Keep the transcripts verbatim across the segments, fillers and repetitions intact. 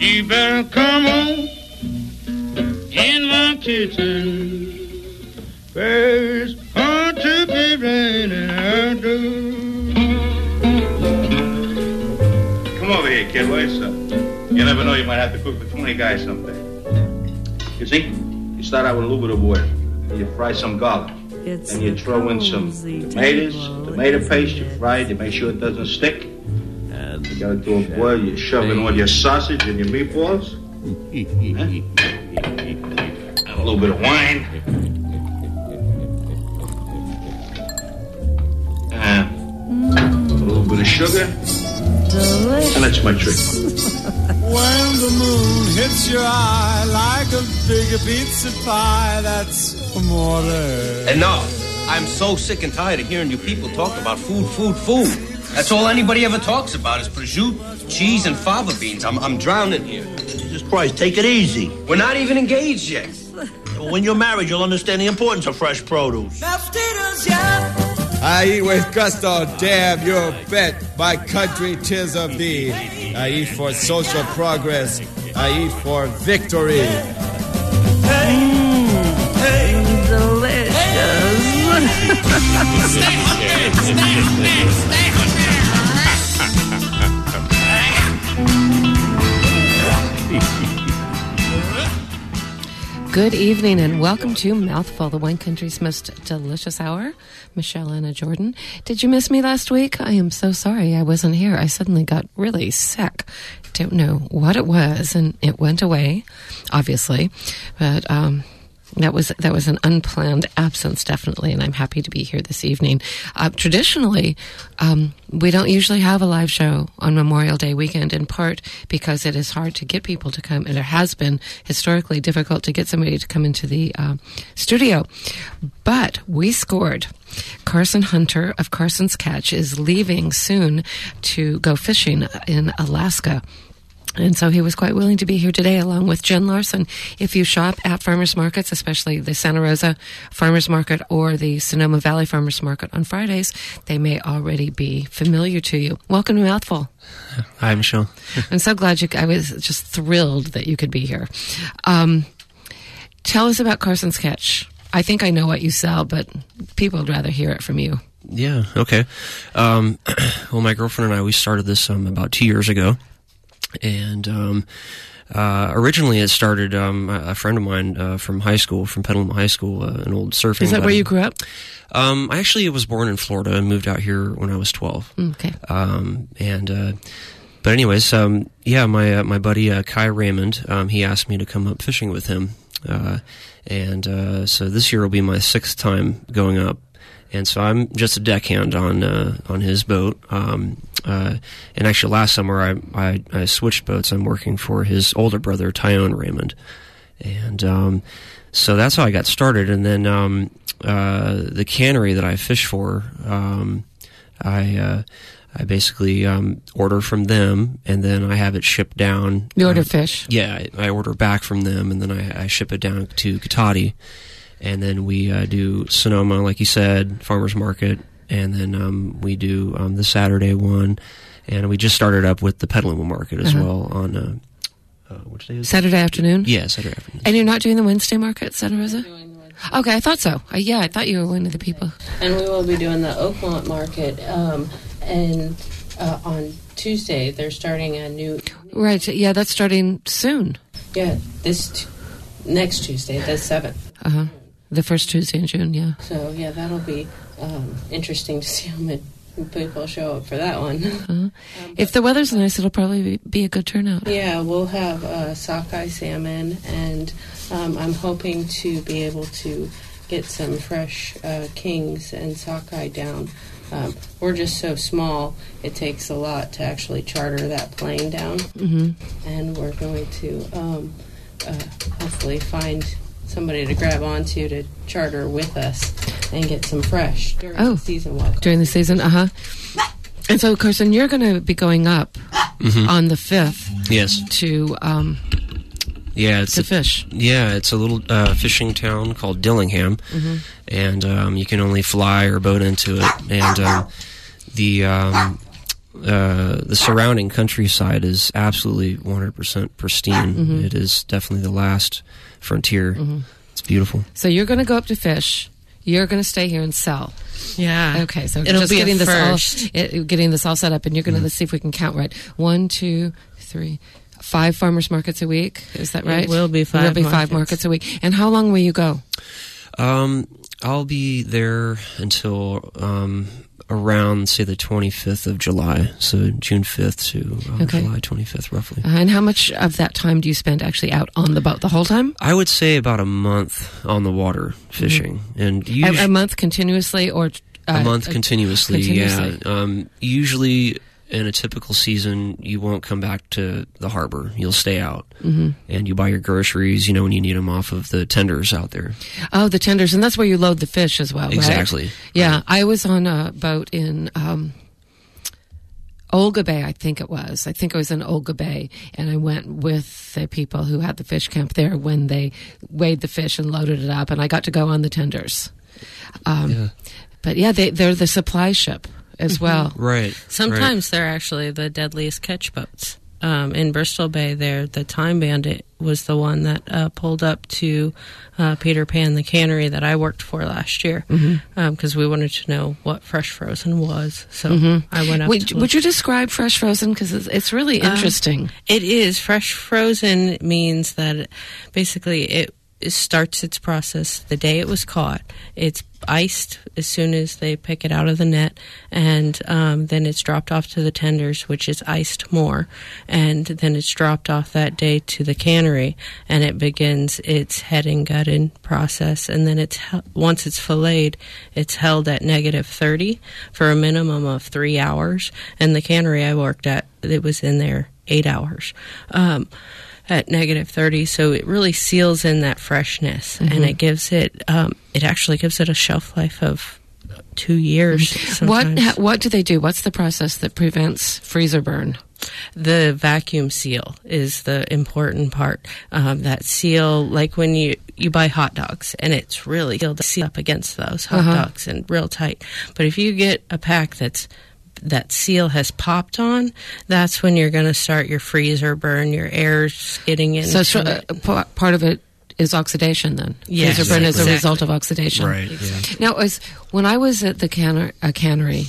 You better come on in my kitchen. First, hard to be raining out. Come over here, kid. What's up? You never know, you might have to cook for twenty guys someday. You see, you start out with a little bit of water. You fry some garlic. It's then you throw in some tomatoes, tomato paste. You fry it. You make sure it doesn't stick. And you got it to a boil. You shove in all your sausage and your meatballs. Huh? A little bit of wine. And a little bit of sugar. Delicious. And that's my trick. When the moon hits your eye like a big pizza pie, that's amore. Enough. I'm so sick and tired of hearing you people talk about food, food, food. That's all anybody ever talks about is prosciutto, cheese, and fava beans. I'm, I'm drowning here. Jesus Christ, take it easy. We're not even engaged yet. When you're married, you'll understand the importance of fresh produce. I eat with gusto, damn your bet. My country, 'tis of thee. I eat for social progress. I eat for victory. Mm, delicious. Stay hungry, stay hungry, stay hungry. Good evening and welcome to Mouthful, the wine country's most delicious hour. Michelle Anna Jordan. Did you miss me last week? I am so sorry I wasn't here. I suddenly got really sick. Don't know what it was, and it went away, obviously. But um, that was that was an unplanned absence, definitely, and I'm happy to be here this evening. Uh, traditionally, um, we don't usually have a live show on Memorial Day weekend, in part because it is hard to get people to come, and it has been historically difficult to get somebody to come into the uh, studio. But we scored. Carson Hunter of Carson's Catch is leaving soon to go fishing in Alaska. And so he was quite willing to be here today along with Jen Larson. If you shop at farmers markets, especially the Santa Rosa Farmers Market or the Sonoma Valley Farmers Market on Fridays, they may already be familiar to you. Welcome to Mouthful. Hi, Michelle. I'm so glad you, I was just thrilled that you could be here. Um, tell us about Carson's Catch. I think I know what you sell, but people would rather hear it from you. Yeah, okay. Um, well, my girlfriend and I, we started this um, about two years ago. And um, uh, originally it started, um, a friend of mine uh, from high school, from Petaluma High School, uh, an old surfing Is that buddy. where you grew up? Um, I actually was born in Florida and moved out here when I was twelve. Okay. Um, and, uh, but anyways, um, yeah, my uh, my buddy uh, Kai Raymond, um, he asked me to come up fishing with him. Uh, and uh, so this year will be my sixth time going up. And so I'm just a deckhand on uh, on his boat. Um, uh, and actually, last summer I, I I switched boats. I'm working for his older brother, Tyone Raymond, and um, so that's how I got started. And then um, uh, the cannery that I fish for, um, I uh, I basically um, order from them, and then I have it shipped down. You order uh, fish? Yeah, I, I order back from them, and then I, I ship it down to Cotati. And then we uh, do Sonoma, like you said, Farmers Market, and then um, we do um, the Saturday one, and we just started up with the Petaluma Market as uh-huh. well on uh, uh, which day is Saturday it? afternoon? Yeah, Saturday afternoon. And you're not doing the Wednesday market, Santa Rosa? Okay, I thought so. Uh, yeah, I thought you were one of the people. And we will be doing the Oakmont Market, um, and uh, on Tuesday they're starting a new... Right, yeah, that's starting soon. Yeah, this t- next Tuesday, the seventh. Uh-huh. The first Tuesday in June, yeah. So, yeah, that'll be um, interesting to see how many people show up for that one. Uh-huh. Um, if the weather's nice, it'll probably be a good turnout. Yeah, we'll have uh, sockeye salmon, and um, I'm hoping to be able to get some fresh uh, kings and sockeye down. Um, we're just so small, it takes a lot to actually charter that plane down. Mm-hmm. And we're going to um, uh, hopefully find somebody to grab onto to charter with us and get some fresh during oh, the season. While during the season, uh-huh. And so, Carson, you're going to be going up mm-hmm. on the fifth. Yes. To, um, yeah, it's to a, fish. Yeah, it's a little uh, fishing town called Dillingham, mm-hmm. and um, you can only fly or boat into it. And um, the um, uh, the surrounding countryside is absolutely one hundred percent pristine. Mm-hmm. It is definitely the last frontier. Mm-hmm. It's beautiful. So you're going to go up to fish. You're going to stay here and sell. Yeah. Okay, so It'll just be getting a this first. all it, getting this all set up, and you're going to Mm-hmm. let's see if we can count right. One, two, three, five farmers markets a week. Is that right? It will be five It will be five markets. markets a week. And how long will you go? Um, I'll be there until um, around, say, the twenty-fifth of July. So June fifth to um, Okay. July twenty-fifth, roughly. Uh, and how much of that time do you spend actually out on the boat? The whole time? I would say about a month on the water fishing, Mm-hmm. and A, usually a month continuously, or uh, a month uh, continuously. continuously. Yeah. Um, usually, in a typical season, you won't come back to the harbor. You'll stay out, Mm-hmm. and you buy your groceries. You know, when you need them off of the tenders out there. Oh, the tenders, and that's where you load the fish as well, right? Exactly. Yeah, Right. I was on a boat in um, Olga Bay, I think it was. I think it was in Olga Bay, and I went with the people who had the fish camp there when they weighed the fish and loaded it up, and I got to go on the tenders. Um, Yeah. But yeah, they, they're the supply ship as well. Right. Sometimes they're actually the deadliest catch boats. Um, in Bristol Bay, there, the Time Bandit was the one that uh, pulled up to uh, Peter Pan, the cannery that I worked for last year, because Mm-hmm. um, we wanted to know what fresh frozen was. So Mhm. I went up. Would, to would you describe fresh frozen? Because it's, it's really Um, interesting. It is. Fresh frozen means that basically it, it starts its process the day it was caught. It's iced as soon as they pick it out of the net, and um, then it's dropped off to the tenders, which is iced more, and then it's dropped off that day to the cannery, and it begins its head and gutted process, and then it's hel- once it's filleted, it's held at negative thirty for a minimum of three hours, and the cannery I worked at, it was in there eight hours. Um, at negative thirty, so it really seals in that freshness, Mm-hmm. and it gives it um, it actually gives it a shelf life of two years. What sometimes. ha- what do they do? What's the process that prevents freezer burn? The vacuum seal is the important part. Um, that seal, like when you, you buy hot dogs, and it's really sealed to seal up against those hot Uh-huh. dogs and real tight. But if you get a pack that's that seal has popped on, that's when you're going to start your freezer burn, your air's getting in. So it's, uh, p- part of it is oxidation then. Yes, Freezer burn is a exactly. result of oxidation. Right. Yeah. Now, as, when I was at the canner, uh, cannery,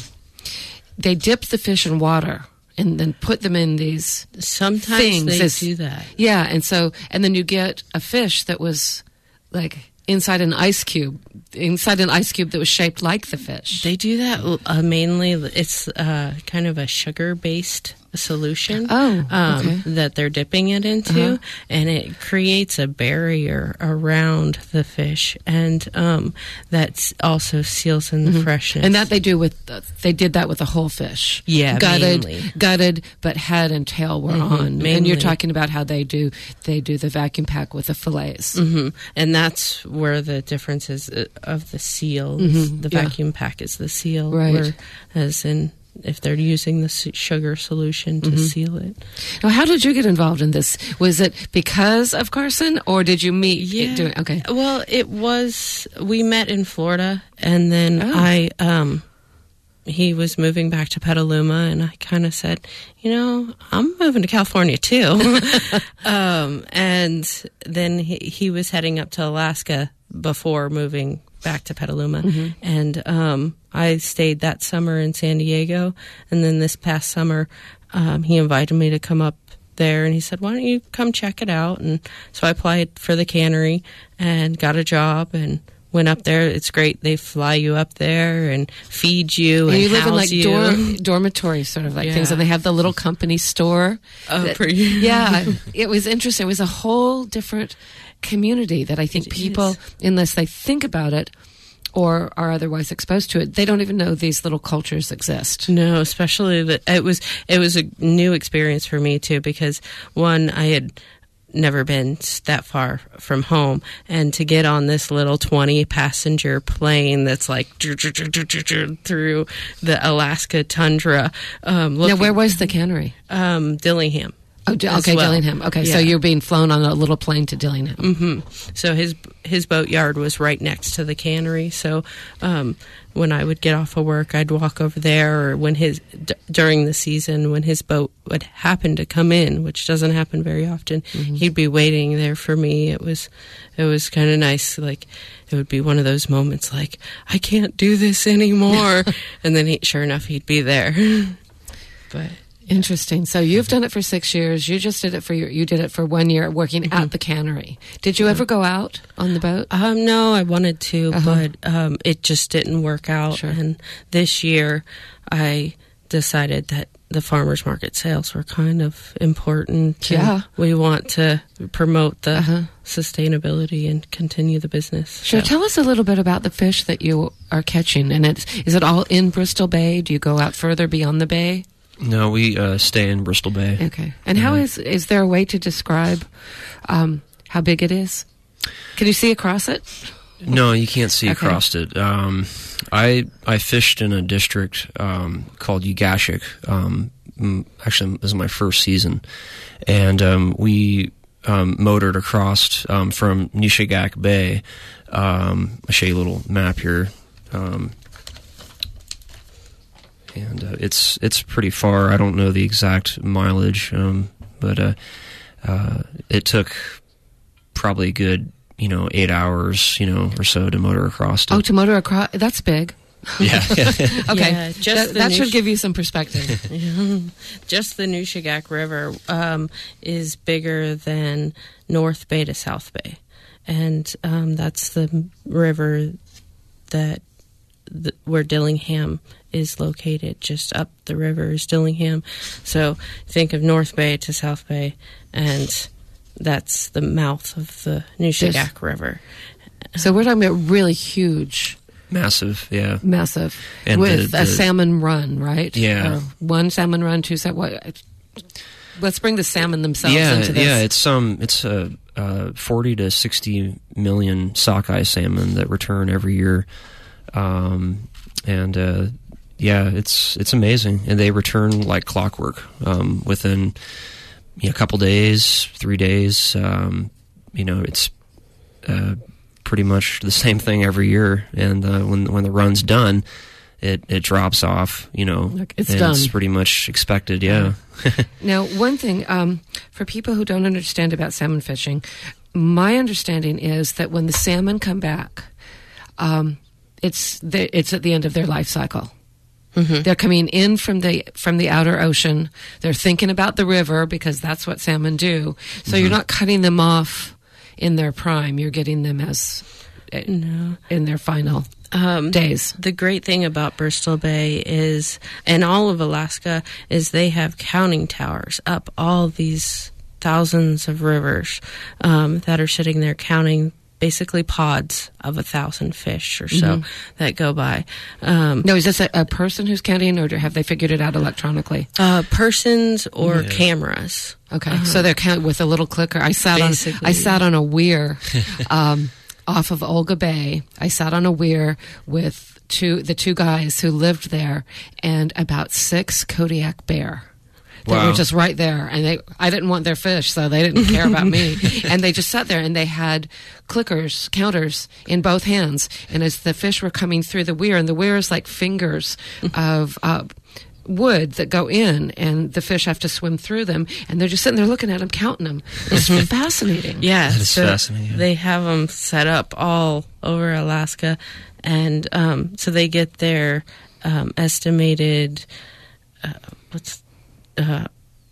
they dipped the fish in water and then put them in these Sometimes things. they as- do that. Yeah, and so, and then you get a fish that was like inside an ice cube, inside an ice cube that was shaped like the fish. They do that uh, mainly. It's uh, kind of a sugar-based solution. Oh, um, okay. that they're dipping it into, Uh-huh. and it creates a barrier around the fish, and um, that also seals in the freshness. And that they do with, uh, they did that with a whole fish. Yeah, gutted, mainly. gutted, but head and tail were Mhm, on. And mainly. you're talking about how they do, they do the vacuum pack with the fillets. hmm And that's where the difference is uh, of the seal. Mhm, The yeah. vacuum pack is the seal, Right. where, as in if they're using the su- sugar solution to Mhm. seal it. Now, how did you get involved in this? Was it because of Carson, or did you meet? Yeah. Doing, okay. Well, it was. We met in Florida, and then Oh. I. Um, he was moving back to Petaluma, and I kind of said, you know, I'm moving to California too. um, and then he, he was heading up to Alaska before moving back to Petaluma, Mm-hmm. and um, I stayed that summer in San Diego, and then this past summer, um, he invited me to come up there, and he said, why don't you come check it out? And so I applied for the cannery and got a job and went up there. It's great. They fly you up there and feed you and And you live in house like you. dorm, dormitory sort of like Yeah. things, and they have the little company store. Oh, that- for you. yeah, it was interesting. It was a whole different community that I think It people, is. unless they think about it or are otherwise exposed to it, they don't even know these little cultures exist. No, especially that it was it was a new experience for me too, because one, I had never been that far from home, and to get on this little twenty passenger plane that's like through the Alaska tundra. Um, Now, looking- where was the cannery? um, Dillingham. Oh, D- okay, well. Dillingham. Okay, Yeah. so you're being flown on a little plane to Dillingham. Mm-hmm. So his his boatyard was right next to the cannery. So um, when I would get off of work, I'd walk over there, or when his d- during the season when his boat would happen to come in, which doesn't happen very often, Mm-hmm. he'd be waiting there for me. It was it was kind of nice. Like it would be one of those moments, like I can't do this anymore, and then he, sure enough, he'd be there. But. Interesting. So you've done it for six years. You just did it for your, you did it for one year working Mm-hmm. at the cannery. Did you ever go out on the boat? Um, no, I wanted to, Uh-huh. but um, it just didn't work out. Sure. And this year, I decided that the farmers market sales were kind of important. Yeah. We want to promote the Uh-huh. sustainability and continue the business. Sure. So- Tell us a little bit about the fish that you are catching. And it's, is it all in Bristol Bay? Do you go out further beyond the bay? No, we uh, stay in Bristol Bay. Okay. And how is, is there a way to describe um, how big it is? Can you see across it? No, you can't see Okay. across it. Um, I I fished in a district um, called Ugashik. Um, mm, actually, this is my first season, and um, we um, motored across um, from Nishigak Bay. Um, I'll show you a little map here. Um, and uh, it's it's pretty far. I don't know the exact mileage, um, but uh, uh, it took probably a good, you know, eight hours, you know, or so to motor across it. Oh, to motor across, that's big. Yeah. Okay. Yeah, just that the that new should sh- give you some perspective. Just the Nushagak River um, is bigger than North Bay to South Bay. And um, that's the river that the, where Dillingham is located. Just up the river is Dillingham. So think of North Bay to South Bay, and that's the mouth of the Nushagak Yes. River. So we're talking about really huge, Massive, yeah. massive, And with the- a the- salmon run, right? Yeah. Or one salmon run, two salmon. What? Let's bring the salmon themselves Yeah, into this. yeah. It's um, it's uh, uh, forty to sixty million sockeye salmon that return every year, um, and uh, yeah, it's it's amazing, and they return like clockwork um, within you know, a couple days, three days. Um, you know, it's uh, pretty much the same thing every year, and uh, when when the run's done, it, it drops off. You know, Like, it's and done. It's pretty much expected. Yeah. Now, one thing, um, for people who don't understand about salmon fishing, my understanding is that when the salmon come back, um, it's the, it's at the end of their life cycle. Mm-hmm. They're coming in from the from the outer ocean. They're thinking about the river because that's what salmon do. So you're not cutting them off in their prime. You're getting them as uh, No. in their final Um, days. The great thing about Bristol Bay is, and all of Alaska, is they have counting towers up all these thousands of rivers um, that are sitting there counting basically pods of a thousand fish or so that go by. Um, No, is this a, a person who's counting, or have they figured it out electronically? uh, persons or Yeah. cameras. Okay, so they're counting with a little clicker. I sat on Basically. I sat on a weir um, off of Olga Bay. I sat on a weir with two the two guys who lived there and about six Kodiak bear. They Wow. were just right there, and they I didn't want their fish, so they didn't care about me. And they just sat there, and they had clickers, counters in both hands. And as the fish were coming through the weir, and the weir is like fingers of uh, wood that go in, and the fish have to swim through them, and they're just sitting there looking at them, counting them. It's fascinating. Yeah, That is so fascinating. They have them set up all over Alaska, and um, so they get their um, estimated uh, what's uh,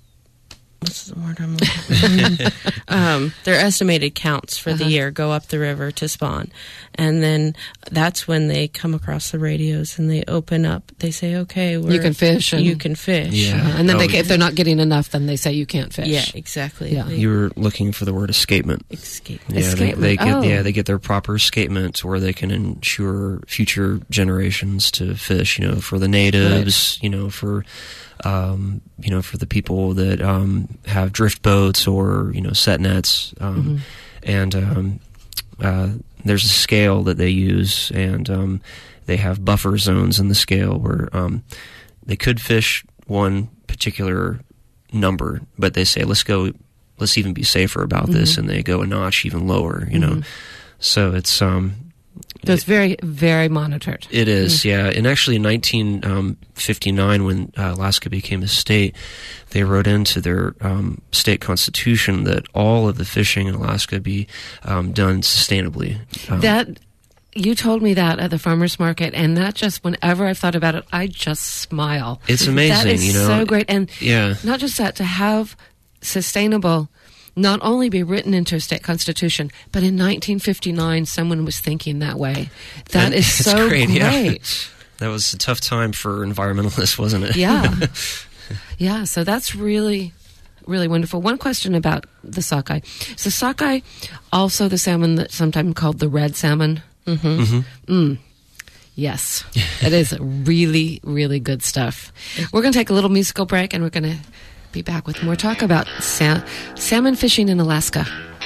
what's the word I'm looking for? um, their estimated counts for the Uh-huh. year go up the river to spawn, and then that's when they come across the radios and they open up. They say, "Okay, we're, You can fish and- you can fish." Yeah. Uh, and then Oh, they, if they're not getting enough, then they say you can't fish. Yeah, exactly. Yeah. They You were looking for the word escapement. escape. Yeah, they, Escapement. they get Oh. yeah they get their proper escapement where they can ensure future generations to fish. You know, for the natives. You know, for um, you know for the people that um, have drift boats or you know set nets. Um, And um, uh, there's a scale that they use, and um, they have buffer zones in the scale where um, they could fish one particular number, but they say, let's go, let's even be safer about mm-hmm. this, and they go a notch even lower, you mm-hmm. know. So it's... um. So it's very, very monitored. It is, mm. yeah. And actually in nineteen fifty-nine, when uh, Alaska became a state, they wrote into their um, state constitution that all of the fishing in Alaska be um, done sustainably. Um, that you told me that at the farmers market, and that just, whenever I've thought about it, I just smile. It's amazing, that is you know. so great. And yeah. not just that, to have sustainable... not only be written into a state constitution, but in nineteen fifty-nine, someone was thinking that way. That and is so great. great. Yeah. That was a tough time for environmentalists, wasn't it? Yeah. Yeah, so that's really, really wonderful. One question about the sockeye. Is the sockeye also the salmon that's sometimes called the red salmon? Mm-hmm. Mm-hmm. Mm. Yes. It is really, really good stuff. We're going to take a little musical break, and we're going to be back with more talk about sa- salmon fishing in Alaska.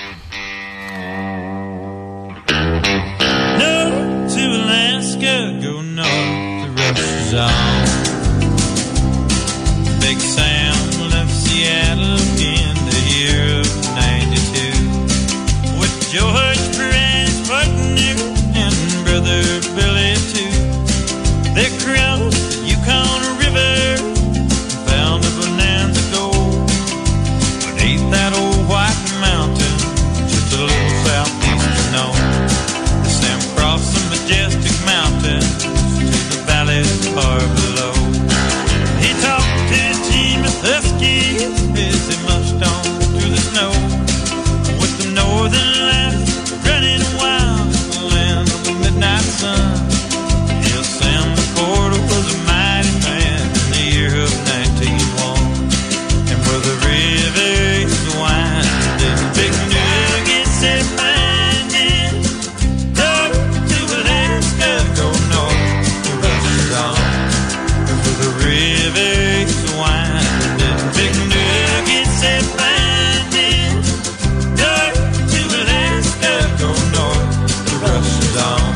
North to Alaska, go north to Russia's on. Big Sam left Seattle in the year of ninety-two with George Perez partner and brother Billy too. They crossed the Yukon River, found a bonanza gold, beneath that old white mountain, just a little southeast of Nome. The Sam crossed some majestic mountains to the valleys far below. He talked to his team of huskies as they mushed on through the snow, with the northern lights running wild in the land of the midnight sun. Yes, Sam McCord was a mighty man in the year of nineteen oh one. And where the river is winding, big nuggets they finding. North to Alaska, go north to Russia's on. And where the river is winding, big nuggets they finding. North to Alaska, go north to Russia's on.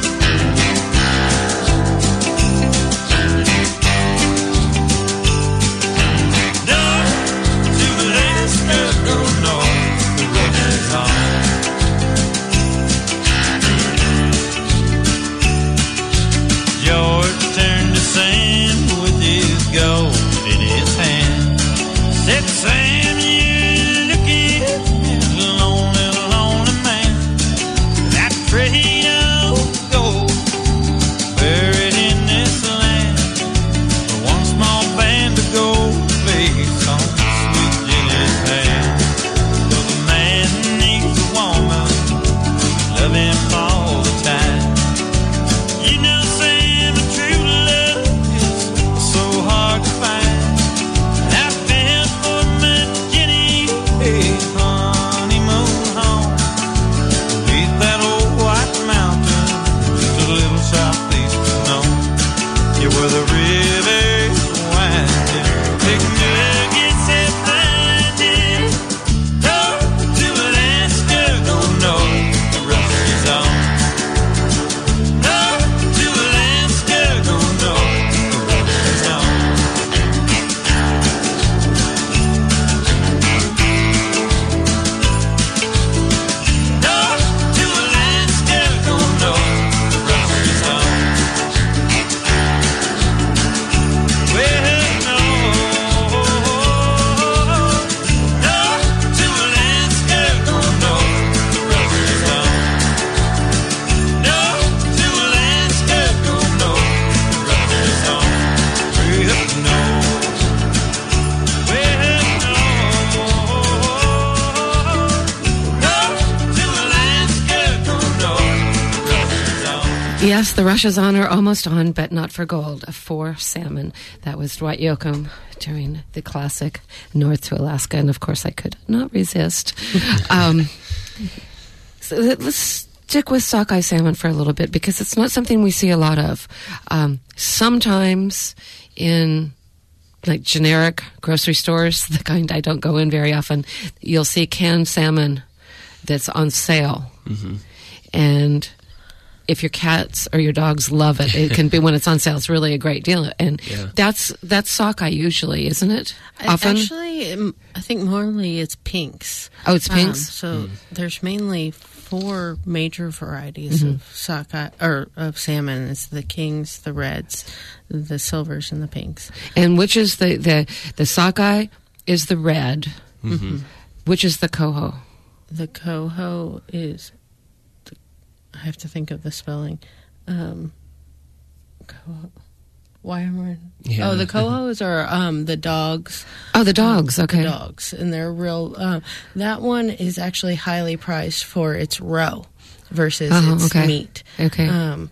George turned to Sam with his gold in his hand. Said, Sam, you're looking at a lonely, lonely man. That trade of gold buried in this land. For one small band of gold face on sweet Jenny's hand. So the man needs a woman who love him all the time. You know, Sam, a true love is so hard to find. I fell for my Jenny, hey, honeymoon home, beneath that old white mountain, just a little southeast of Nome. Yeah, where the river's winding, big nuggets they finding. North to Alaska, go north to Russia's on. North to Alaska, go north to Russia's on. North to Alaska, go north to Russia's on. Well, no. North to Alaska, go north to Russia's on. North to Alaska, go north to Russia's on. Way up north. Way up north. North to Alaska, go north to Russia's on. Yes, the Russia's on are almost on, but not for gold. For salmon. That was Dwight Yoakam during the classic North to Alaska, and of course I could not resist. um, so let- let's stick with sockeye salmon for a little bit, because it's not something we see a lot of. Um, sometimes in like generic grocery stores, the kind I don't go in very often, you'll see canned salmon that's on sale. Mm-hmm. And if your cats or your dogs love it, it can be when it's on sale. It's really a great deal, and Yeah. that's that's sockeye usually, isn't it? Often, Actually, um, I think normally it's pinks. Oh, it's pinks? Um, so there's mainly four major varieties of sockeye or of salmon. It's the kings, the reds, the silvers, and the pinks. and which is the the the sockeye is the red, Mm-hmm. which is the coho. The coho is. The, I have to think of the spelling. Um, coho. Why am I? Yeah. Oh, the cohos are um, the dogs. Oh, the dogs. Um, Okay. The dogs, and they're real. Um, that one is actually highly priced for its roe versus Oh, its okay. meat. Okay. Um,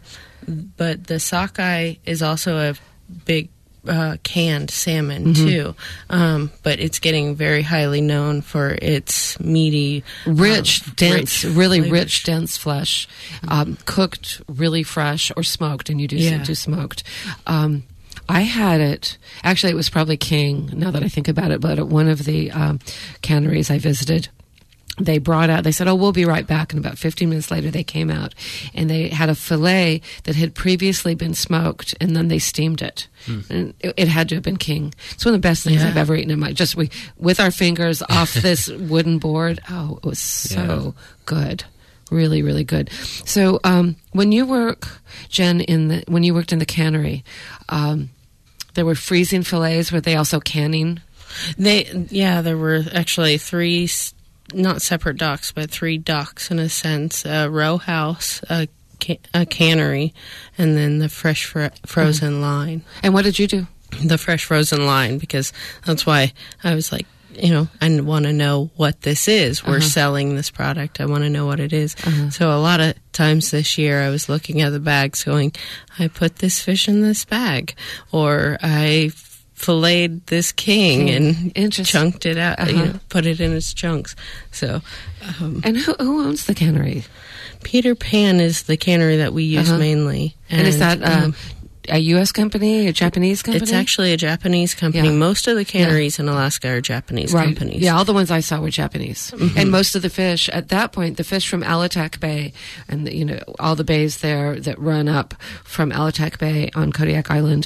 but the sockeye is also a big uh, canned salmon Mm-hmm. too. Um, but it's getting very highly known for its meaty, Rich, um, dense, rich really flavors. rich, dense flesh, um, cooked really fresh or smoked, and you do Yeah. do smoked. Um, I had it. Actually, it was probably king. Now that I think about it, but at one of the um, canneries I visited, they brought out. They said, "Oh, we'll be right back." And about fifteen minutes later, they came out, and they had a fillet that had previously been smoked, and then they steamed it. And it, it had to have been king. It's one of the best things Yeah. I've ever eaten in my. Just we with our fingers off this wooden board. Oh, it was so good. Really, really good. So, um, when you work, Jen, in the when you worked in the cannery, um, there were freezing fillets. Were they also canning? They, yeah, there were actually three, s- not separate docks, but three docks in a sense: a row house, a, ca- a cannery, and then the fresh fr- frozen line. And what did you do? The fresh frozen line, because that's why I was like, you know, I want to know what this is. We're Uh-huh. selling this product. I want to know what it is. Uh-huh. So a lot of times this year I was looking at the bags going, I put this fish in this bag, or I filleted this king and Interesting. chunked it out, you Uh-huh. know, put it in its chunks. So um, And who, who owns the cannery? Peter Pan is the cannery that we use Uh-huh. mainly. And, is that um, um, a U S company, a Japanese company? it's actually a Japanese company. Yeah. Most of the canneries in Alaska are Japanese right. companies. Yeah, all the ones I saw were Japanese, Mm-hmm. and most of the fish at that point, the fish from Alatak Bay, and the, you know all the bays there that run up from Alatak Bay on Kodiak Island.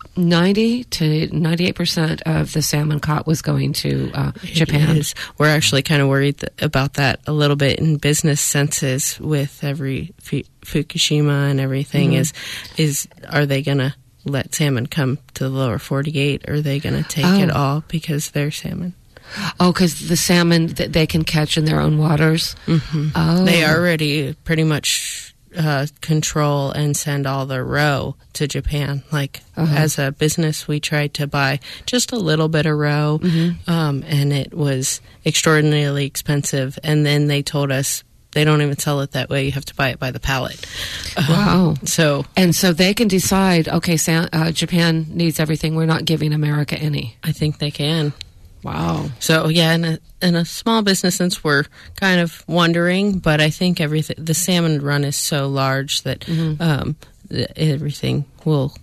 Ninety to ninety-eight percent of the salmon caught was going to uh, Japan. It is. We're actually kind of worried th- about that a little bit in business senses with every Fu- Fukushima and everything. Mhm. Is is are they going to let salmon come to the lower forty-eight? Or are they going to take Oh. it all because they're salmon? Oh, because the salmon that they can catch in their own waters. Mm-hmm. Oh, They already pretty much uh, control and send all the roe to Japan. Like, Uh-huh. as a business, we tried to buy just a little bit of roe, Mm-hmm. um, and it was extraordinarily expensive. And then they told us they don't even sell it that way. You have to buy it by the pallet. Wow. Um, so And so they can decide. Okay, Sa- uh, Japan needs everything. We're not giving America any. I think they can. Wow. So yeah, in a, in a small business sense, we're kind of wondering, but I think everything, the salmon run is so large that Mhm. um, th- everything will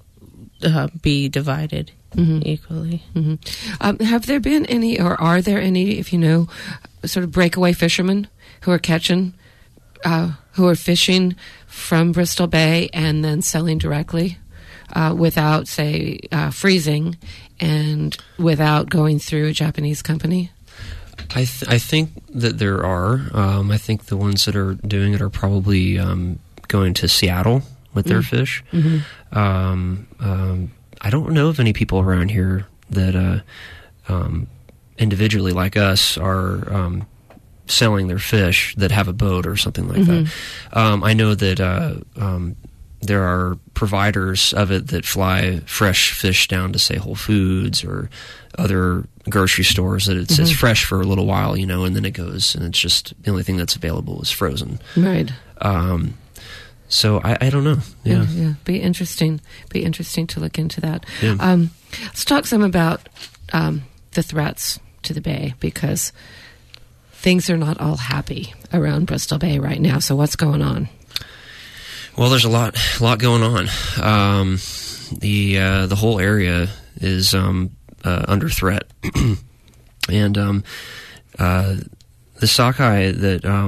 uh, be divided Mhm. equally. hmm Um, have there been any, or are there any, if you know, sort of breakaway fishermen who are catching, uh, who are fishing from Bristol Bay and then selling directly uh, without, say, uh, freezing and without going through a Japanese company? I th- I think that there are. Um, I think the ones that are doing it are probably um, going to Seattle with their Mm. fish. Mhm. Um, um, I don't know of any people around here that uh, um, individually, like us, are um, selling their fish that have a boat or something like Mhm. that. Um, I know that uh, um, there are providers of it that fly fresh fish down to, say, Whole Foods or other grocery stores that it's, it's Mhm. fresh for a little while, you know, and then it goes, and it's just the only thing that's available is frozen. Right. Um, so I, I don't know. Yeah. yeah. Be interesting. Be interesting to look into that. Yeah. Um, let's talk some about um, the threats to the Bay, because things are not all happy around Bristol Bay right now. So what's going on? Well, there's a lot, a lot going on. Um, the uh, the whole area is um, uh, under threat, and um, uh, the sockeye that um,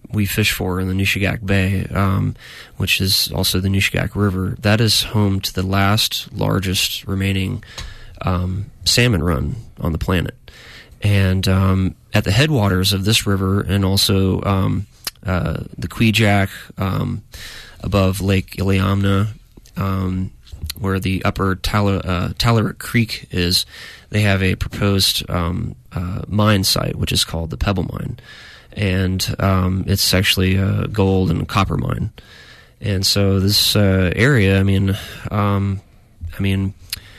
we fish for in the Nushagak Bay, um, which is also the Nushagak River, that is home to the last largest remaining um, salmon run on the planet. And um, at the headwaters of this river, and also um, uh, the Kvichak, um, above Lake Iliamna, um, where the upper Tal- uh, Talarik Creek is, they have a proposed um, uh, mine site, which is called the Pebble Mine. And um, it's actually a gold and copper mine. And so this uh, area, I mean, um, I mean,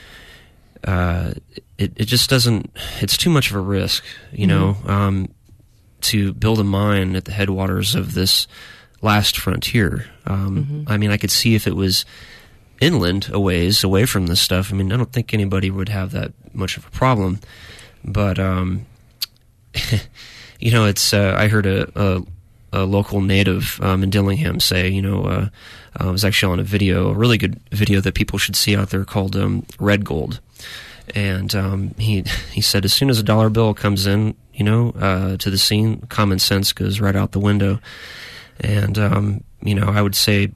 uh, it, it just doesn't, it's too much of a risk, you mm-hmm. know, um, to build a mine at the headwaters of this last frontier. Um, mm-hmm. I mean, I could see if it was inland a ways away from this stuff. I mean, I don't think anybody would have that much of a problem. But, um, you know, it's, uh, I heard a, a, a local native um, in Dillingham say, you know, uh, I was actually on a video, a really good video that people should see out there called um, Red Gold. And um, he he said as soon as a dollar bill comes in, you know, uh, to the scene, common sense goes right out the window. And, um, you know, I would say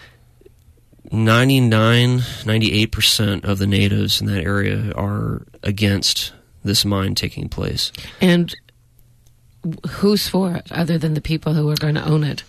ninety-nine, ninety-eight percent of the natives in that area are against this mine taking place. And who's for it, other than the people who are going to own it?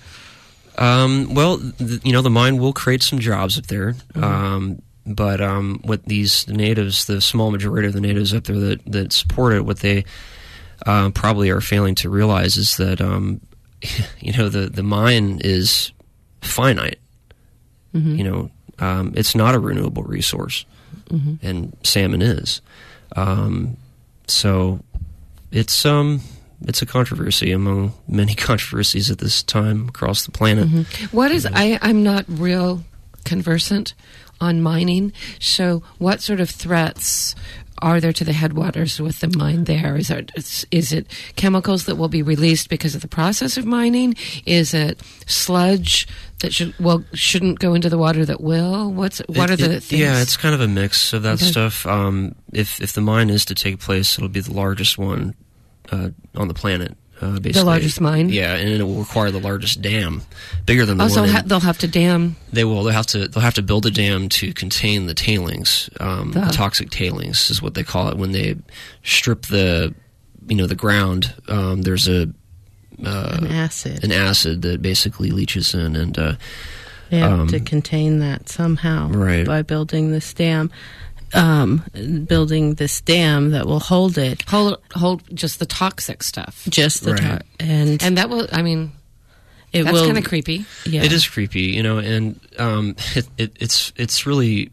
Um, well, th- you know, the mine will create some jobs up there. Mm-hmm. Um, but um, what these the natives, the small majority of the natives up there that, that support it, what they uh, probably are failing to realize is that, um, you know, the, the mine is finite. Mm-hmm. You know, um, it's not a renewable resource, mm-hmm. and salmon is. Um, so it's um, it's a controversy among many controversies at this time across the planet. Mm-hmm. What is I? I'm not real conversant on mining. So, what sort of threats are there to the headwaters with the mine there? Is it, is it chemicals that will be released because of the process of mining? Is it sludge that should well shouldn't go into the water that will? What's what it, are the it, things? Yeah, it's kind of a mix of that okay. stuff. Um, if if the mine is to take place, it'll be the largest one uh, on the planet. Uh, basically. The largest mine? Yeah, and it will require the largest dam, bigger than the also, one. Also, in, ha- they'll have to dam. They will. They'll have to. They'll have to build a dam to contain the tailings. Um, the toxic tailings is what they call it when they strip the, you know, the ground. Um, there's a uh, an acid, an acid that basically leaches in, and uh, they have um, to contain that somehow, right. by building this dam. Um, building this dam that will hold it, hold hold just the toxic stuff, just the right. to- and and that will. I mean, it that's will kind of creepy. Yeah, it is creepy, you know, and um, it, it, it's it's really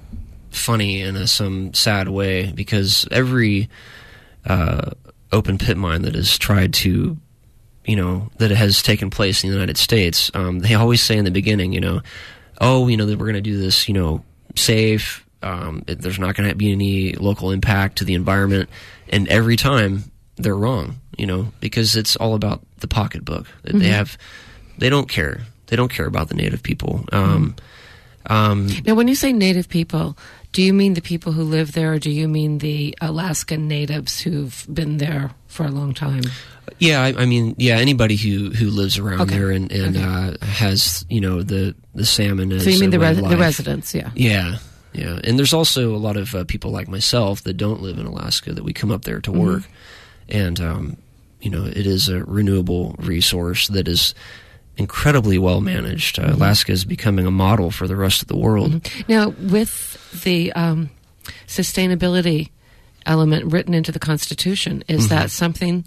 funny in a, some sad way because every uh, open pit mine that has tried to, you know, that has taken place in the United States, um, they always say in the beginning, you know, oh, you know, that we're going to do this, you know, safe. Um, it, there's not going to be any local impact to the environment, and every time they're wrong, you know, because it's all about the pocketbook. Mm-hmm. They have, they don't care. They don't care about the native people. Um, mm-hmm. um, now, when you say native people, do you mean the people who live there, or do you mean the Alaskan natives who've been there for a long time? Yeah, I, I mean, yeah, anybody who, who lives around okay. there and, and okay. uh, has, you know, the, the salmon as so you mean the, res- life. the residents, yeah. Yeah. Yeah, and there's also a lot of uh, people like myself that don't live in Alaska that we come up there to mm-hmm. work, and um, you know, it is a renewable resource that is incredibly well managed. Uh, mm-hmm. Alaska is becoming a model for the rest of the world. Mm-hmm. Now, with the um, sustainability element written into the Constitution, is mm-hmm. that something?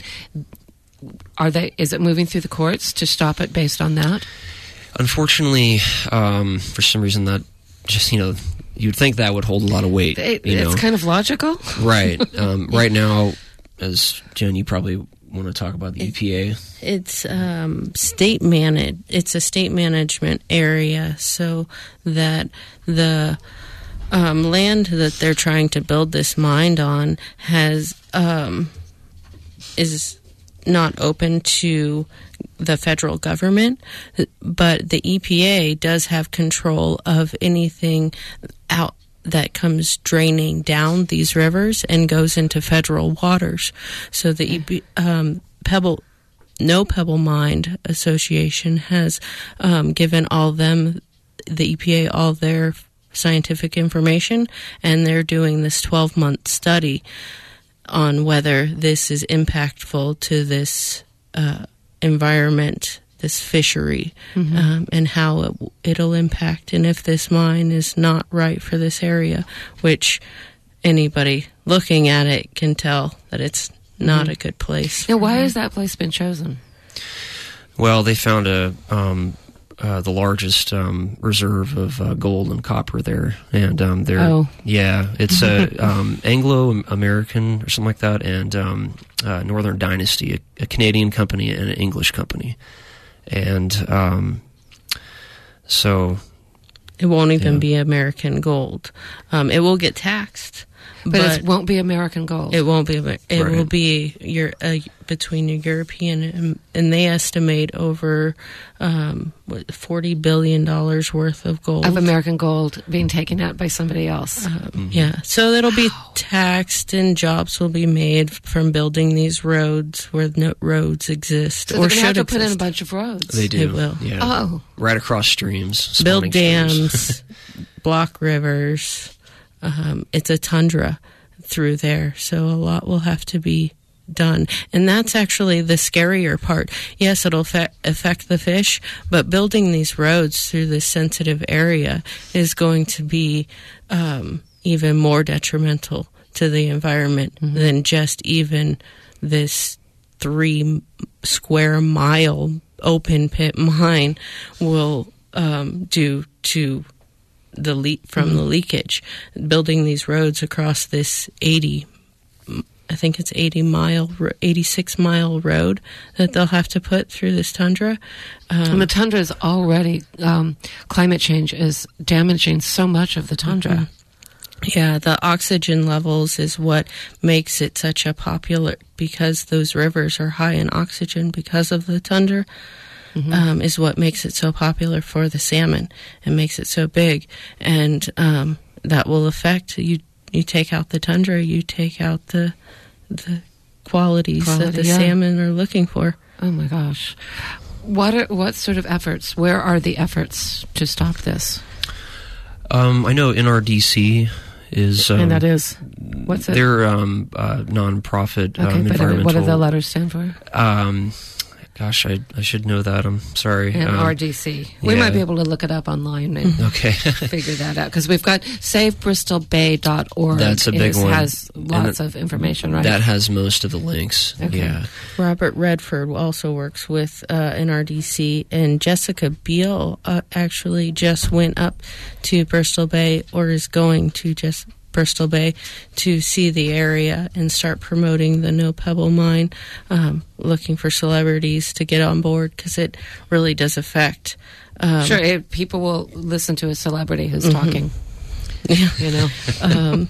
Are they? Is it moving through the courts to stop it based on that? Unfortunately, um, for some reason, that just you know. You'd think that would hold a lot of weight. It, you know? It's kind of logical. Right. Um, right now, as Jen, you probably want to talk about the it, E P A. It's um, state managed. It's a state management area, so that the um, land that they're trying to build this mine on has um, is not open to the federal government, but the E P A does have control of anything out that comes draining down these rivers and goes into federal waters. So the E P, um, Pebble No Pebble Mine Association has um, given all them, the E P A, all their scientific information, and they're doing this twelve-month study on whether this is impactful to this uh, environment, this fishery, mm-hmm. um, and how it, it'll impact, and if this mine is not right for this area, which anybody looking at it can tell that it's not mm-hmm. a good place. Now, why has that place been chosen? Well, they found a um, uh, the largest um, reserve of uh, gold and copper there, and um, they're oh. yeah, it's a um, Anglo-American or something like that, and um, uh, Northern Dynasty, a, a Canadian company and an English company, and um, so it won't even yeah. be American gold. Um, it will get taxed. But, but it won't be American gold. It won't be. It right. will be your uh, between a European and, and they estimate over um, what, forty billion dollars worth of gold of American gold being taken out by somebody else. Um, mm-hmm. Yeah, so it'll be wow. taxed, and jobs will be made from building these roads where no roads exist so or they're should have to exist. Put in a bunch of roads. They do. They will. Yeah. Oh, right across streams. Build dams, streams. block rivers. Um, it's a tundra through there, so a lot will have to be done. And that's actually the scarier part. Yes, it'll fe- affect the fish, but building these roads through this sensitive area is going to be um, even more detrimental to the environment mm-hmm. than just even this three square mile open pit mine will um, do to the le- from mm-hmm. the leakage. Building these roads across this eighty, I think it's eighty mile, eighty-six mile road that they'll have to put through this tundra. Um, and the tundra is already, um, climate change is damaging so much of the tundra. Mm-hmm. Yeah, the oxygen levels is what makes it such a popular, because those rivers are high in oxygen because of the tundra. Mm-hmm. Um, is what makes it so popular for the salmon and makes it so big. And um, that will affect, you You take out the tundra, you take out the the qualities Quality, that the yeah. salmon are looking for. Oh my gosh. What are, what sort of efforts, where are the efforts to stop this? Um, I know N R D C is... Um, and that is? What's it? They're um, uh, non-profit okay, um, but environmental... what do the letters stand for? Um... Gosh, I I should know that. I'm sorry. N R D C. Um, we yeah. might be able to look it up online and okay. figure that out. Because we've got save bristol bay dot org. That's a big is, one. has lots it, of information, right? That has most of the links. Okay. Yeah. Robert Redford also works with uh, N R D C, and Jessica Beal uh, actually just went up to Bristol Bay, or is going to just Bristol Bay, to see the area and start promoting the No Pebble Mine, um, looking for celebrities to get on board, because it really does affect. Um, sure, it, people will listen to a celebrity who's mm-hmm. talking. Yeah. You know, um,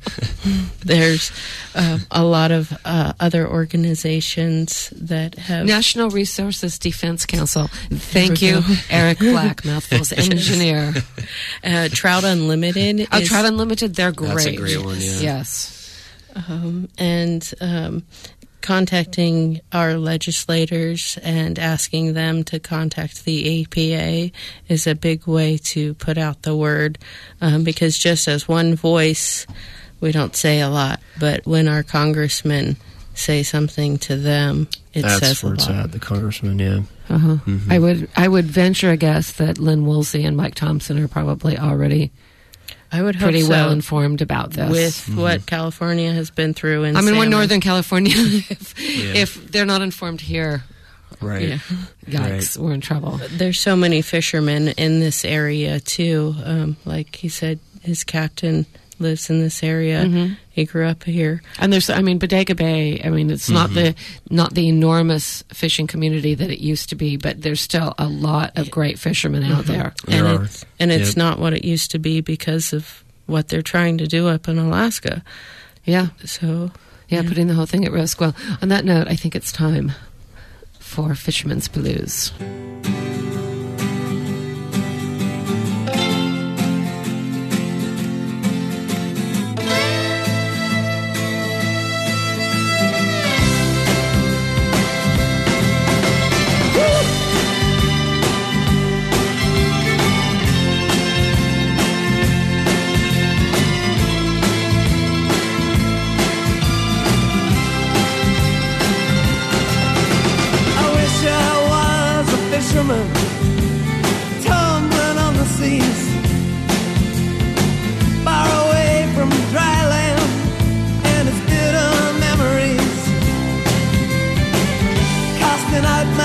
there's uh, a lot of uh, other organizations that have National Resources Defense Council. Thank you, go. Eric Black, Mouthfuls engineer. Uh, Trout Unlimited. Oh, is, Trout Unlimited, they're great. That's a great one. Yeah. Yes, um, and. Um, contacting our legislators and asking them to contact the E P A is a big way to put out the word, um, because just as one voice, we don't say a lot, but when our congressmen say something to them, it That's says where a it's lot. at, the congressman, yeah. Uh-huh. Mm-hmm. I would I would venture a guess that Lynn Woolsey and Mike Thompson are probably already I would hope pretty so, well informed about this. with mm-hmm. what California has been through. In I mean, we're salmon. Northern California. if, yeah. if they're not informed here, right? Yeah. Yikes, right. we're in trouble. There's so many fishermen in this area too. Um, like he said, his captain lives in this area. Mm-hmm. He grew up here. And there's, I mean, Bodega Bay, I mean, it's Mm-hmm. not the not the enormous fishing community that it used to be, but there's still a lot of great fishermen out Mm-hmm. there. There and are. it's, and it's Yep. not what it used to be because of what they're trying to do up in Alaska. Yeah. So, Yeah, yeah. putting the whole thing at risk. Well, on that note, I think it's time for Fisherman's Blues.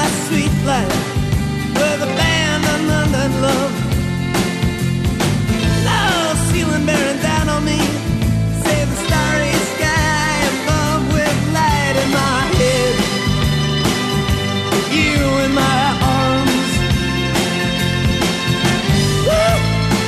my sweet life with a band of London love. Love ceiling bearing down on me, save the starry sky above with light in my head. You in my arms. Woo!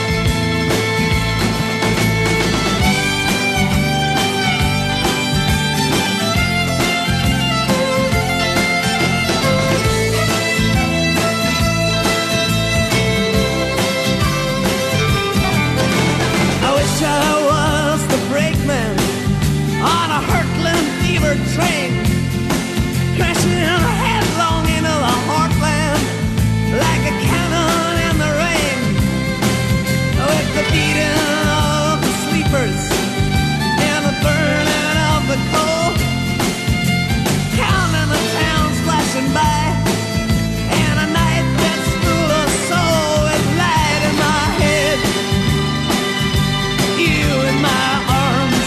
Train crashing headlong into the heartland like a cannon in the rain, with the beating of the sleepers and the burning of the coal, counting the towns flashing by, and a night that's full of soul with light in my head, you in my arms.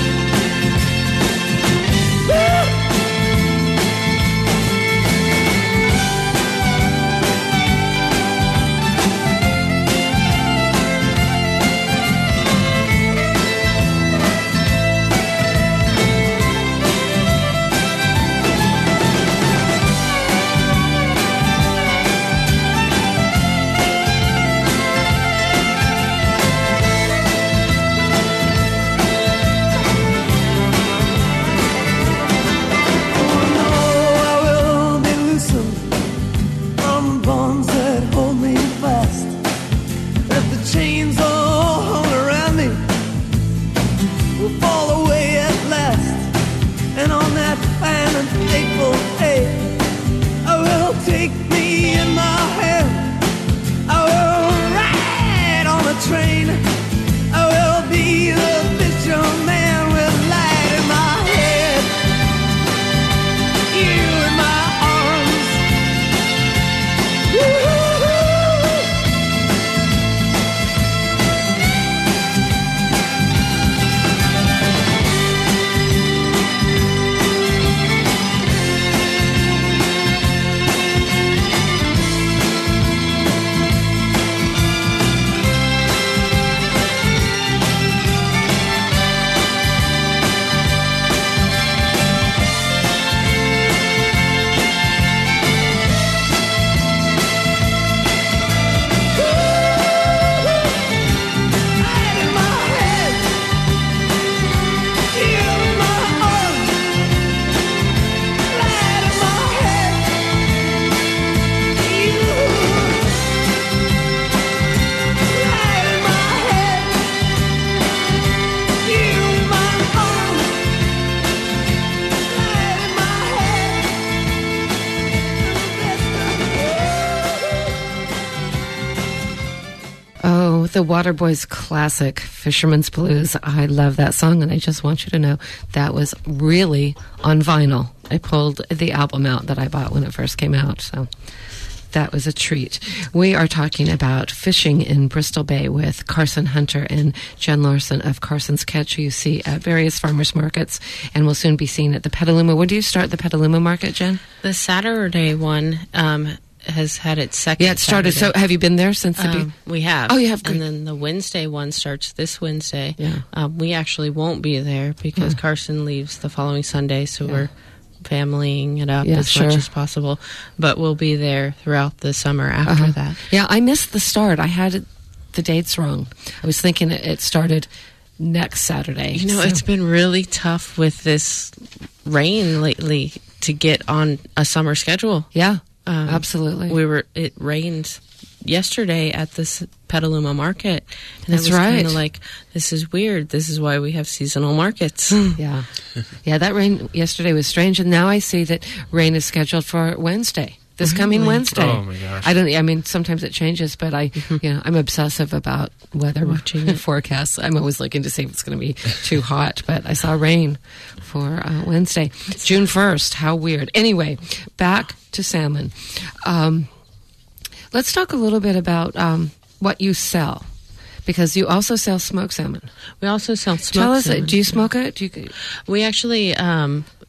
The Waterboys classic, Fisherman's Blues. I love that song, and I just want you to know that was really on vinyl. I pulled the album out that I bought when it first came out, so that was a treat. We are talking about fishing in Bristol Bay with Carson Hunter and Jen Larson of Carson's Catch, who you see at various farmers markets and will soon be seen at the Petaluma. When do you start the Petaluma market, Jen? The Saturday one um, has had its second Yeah, it started. Saturday. So have you been there since the um, be- We have. Oh, you have. Great. And then the Wednesday one starts this Wednesday. Yeah. Um, we actually won't be there because Hmm. Carson leaves the following Sunday, so Yeah. we're familying it up Yeah, as sure. much as possible. But we'll be there throughout the summer after Uh-huh. that. Yeah, I missed the start. I had it, the dates wrong. I was thinking it, it started next Saturday. You know, so- it's been really tough with this rain lately to get on a summer schedule. Yeah, um, absolutely. We were. It rained yesterday at this Petaluma market, and That's it was right. kind of like, this is weird. This is why we have seasonal markets. Yeah, yeah. That rain yesterday was strange, and now I see that rain is scheduled for Wednesday. This coming Really? Wednesday. Oh, my gosh. I don't. I mean, sometimes it changes, but I, you know, I'm obsessive about weather watching forecasts. I'm always looking to see if it's going to be too hot. But I saw rain for uh, Wednesday, June first. How weird. Anyway, back to salmon. Um, let's talk a little bit about um, what you sell, because you also sell smoked salmon. We also sell smoked Tell us, salmon. do you smoke it? Do you? We actually, um,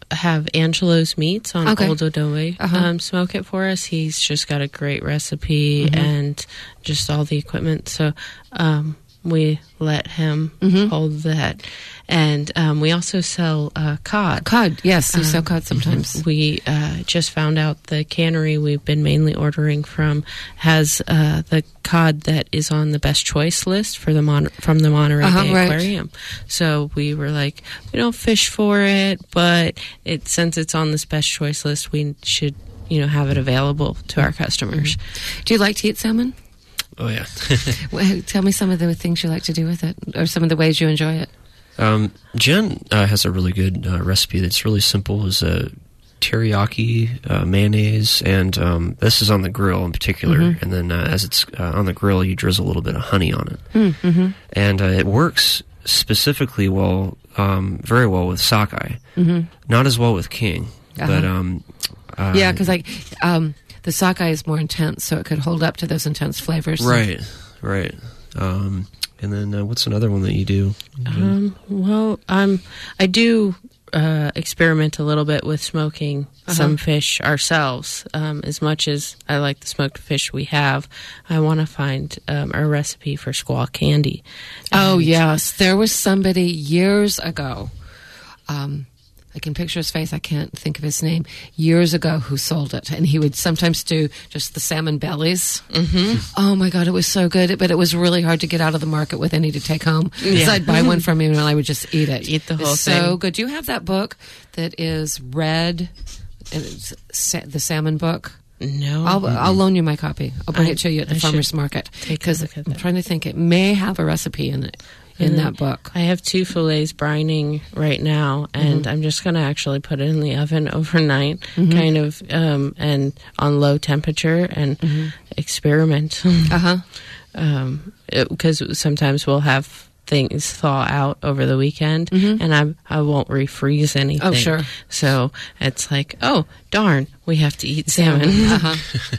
have Angelo's Meats on Okay. Old Adobe Uh-huh. um, smoke it for us. He's just got a great recipe Mhm. and just all the equipment. So um, we let him Mhm. hold that. And um, we also sell uh, cod. Cod, yes, we Um, sell cod sometimes. We uh, just found out the cannery we've been mainly ordering from has uh, the cod that is on the best choice list for the Mon- from the Monterey Uh-huh, Bay right. Aquarium. So we were like, we don't fish for it, but it since it's on this best choice list, we should you know have it available to our customers. Do you like to eat salmon? Oh yeah. Well, tell me some of the things you like to do with it, or some of the ways you enjoy it. Um, Jen uh, has a really good uh, recipe that's really simple. It's a teriyaki, uh, mayonnaise, and um, this is on the grill in particular. Mhm. And then uh, as it's uh, on the grill, you drizzle a little bit of honey on it. Mm-hmm. And uh, it works specifically well, um, very well with sockeye. Mhm. Not as well with king, Uh-huh. but um, uh, Yeah, because like um, the sockeye is more intense, so it could hold up to those intense flavors. right, right. Um, and then uh, what's another one that you do? Um, well, um, I do uh, experiment a little bit with smoking Uh-huh. some fish ourselves. Um, as much as I like the smoked fish we have, I want to find um, a recipe for squaw candy. Oh And- yes, there was somebody years ago. Um, I can picture his face. I can't think of his name. Years ago, who sold it, and he would sometimes do just the salmon bellies. Mm-hmm. Oh my God, it was so good, but it was really hard to get out of the market with any to take home. Yeah. So I'd buy one from him, and I would just eat it. Eat the It's whole so thing. good. Do you have that book that is red? And it's sa- the salmon book. No. I'll, I'll loan you my copy. I'll bring I- it to you at the I should farmer's market. take a Because look at I'm that. trying to think, it may have a recipe in it, in And that book. I have two fillets brining right now, and Mhm. I'm just going to actually put it in the oven overnight, Mhm. kind of, um, and on low temperature, and Mhm. experiment. Uh-huh. um, because sometimes we'll have things thaw out over the weekend, Mhm. and I I won't refreeze anything. Oh, sure. So it's like, oh darn, we have to eat salmon. Uh-huh.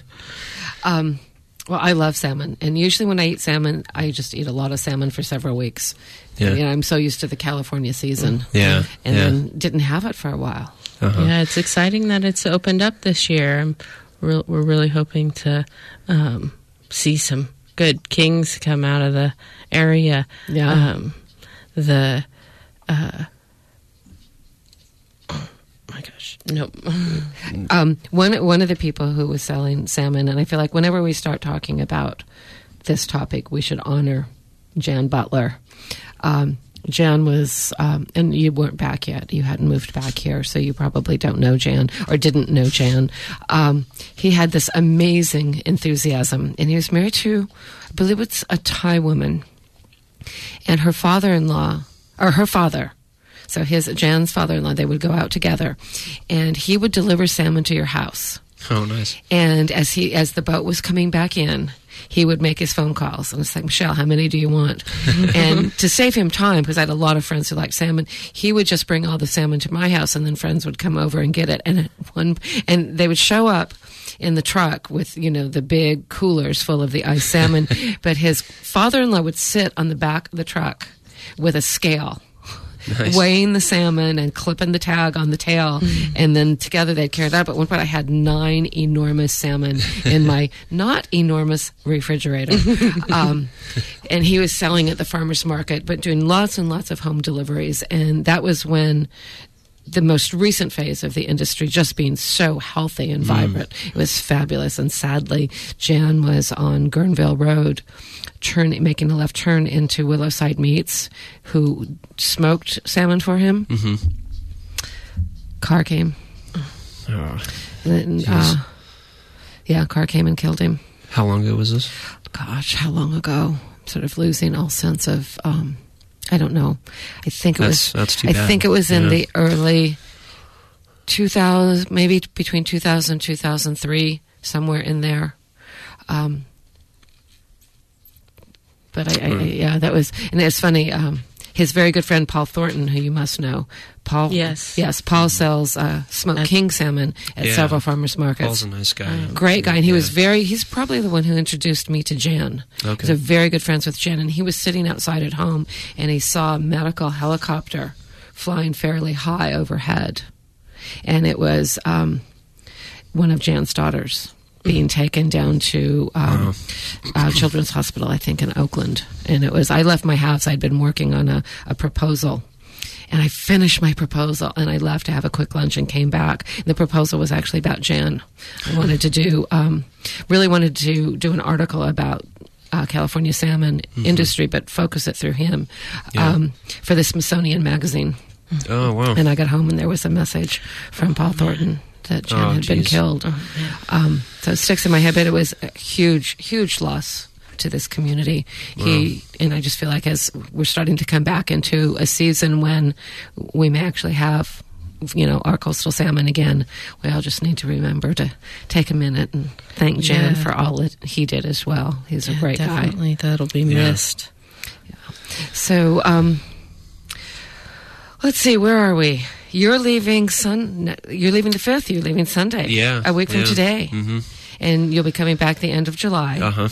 um, well, I love salmon, and usually when I eat salmon, I just eat a lot of salmon for several weeks. Yeah. You know, I'm so used to the California season. Yeah, and yeah. then didn't have it for a while. Uh-huh. Yeah, it's exciting that it's opened up this year. I'm re- we're really hoping to um, see some good kings come out of the area. Yeah. Um, the uh, oh my gosh, nope. Um, one one of the people who was selling salmon, and I feel like whenever we start talking about this topic, we should honor Jan Butler. Um, Jan was, um, and you weren't back yet. You hadn't moved back here, so you probably don't know Jan or didn't know Jan. Um, he had this amazing enthusiasm, and he was married to, I believe it's a Thai woman, and her father-in-law, or her father. So his Jan's father-in-law, they would go out together, and he would deliver salmon to your house. Oh, nice. And as he as the boat was coming back in, he would make his phone calls. And it's like, Michelle, how many do you want? And to save him time, because I had a lot of friends who liked salmon, he would just bring all the salmon to my house, and then friends would come over and get it. And one, and they would show up in the truck with, you know, the big coolers full of the ice salmon. But his father-in-law would sit on the back of the truck with a scale. Nice. Weighing the salmon and clipping the tag on the tail, Mm. and then together they'd carry it out. But at one point, I had nine enormous salmon in my not enormous refrigerator, um, and he was selling at the farmers market, but doing lots and lots of home deliveries. And that was when the most recent phase of the industry just being so healthy and vibrant. It was fabulous. And sadly, Jan was on Guerneville Road, turn, making a left turn into Willowside Meats, who smoked salmon for him. Mm-hmm. Car came. Oh, And, Jeez. uh, yeah, car came and killed him. how long ago was this? Gosh, how long ago? I'm sort of losing all sense of, um, I don't know. I think it That's- was, that's too I bad. think it was in Yeah. the early two thousand, maybe between two thousand and two thousand three, somewhere in there. Um, but I, I, I, yeah, that was, and it's funny, um, his very good friend Paul Thornton, who you must know, Paul, Yes. yes, Paul sells uh, smoked At- king salmon at Yeah. several farmers markets. Paul's a nice guy. Great guy, and he Yeah. was very, he's probably the one who introduced me to Jan. Okay. He's a very good friends with Jan, and he was sitting outside at home, and he saw a medical helicopter flying fairly high overhead. and it was um, one of Jan's daughters being taken down to um, Wow. uh, Children's Hospital, I think, in Oakland. And it was, I left my house. I'd been working on a, a proposal. And I finished my proposal, and I left to have a quick lunch and came back. And the proposal was actually about Jan. I wanted to do, um, really wanted to do an article about uh, California salmon Mm-hmm. industry, but focus it through him Yeah. um, for the Smithsonian Magazine. Oh, wow. And I got home, and there was a message from Paul Thornton that Jan Oh, had been geez. killed. Um, so it sticks in my head, but it was a huge, huge loss to this community. He and I just feel like as we're starting to come back into a season when we may actually have, you know, our coastal salmon again, we all just need to remember to take a minute and thank Jan Yeah. for all that he did as well. He's a Yeah, great guy. definitely, that'll be Yeah. missed. So, um, let's see, where are we? You're leaving Sun. You're leaving the fifth. You're leaving Sunday. Yeah, a week from yeah. today, Mm-hmm. and you'll be coming back the end of July. Uh-huh.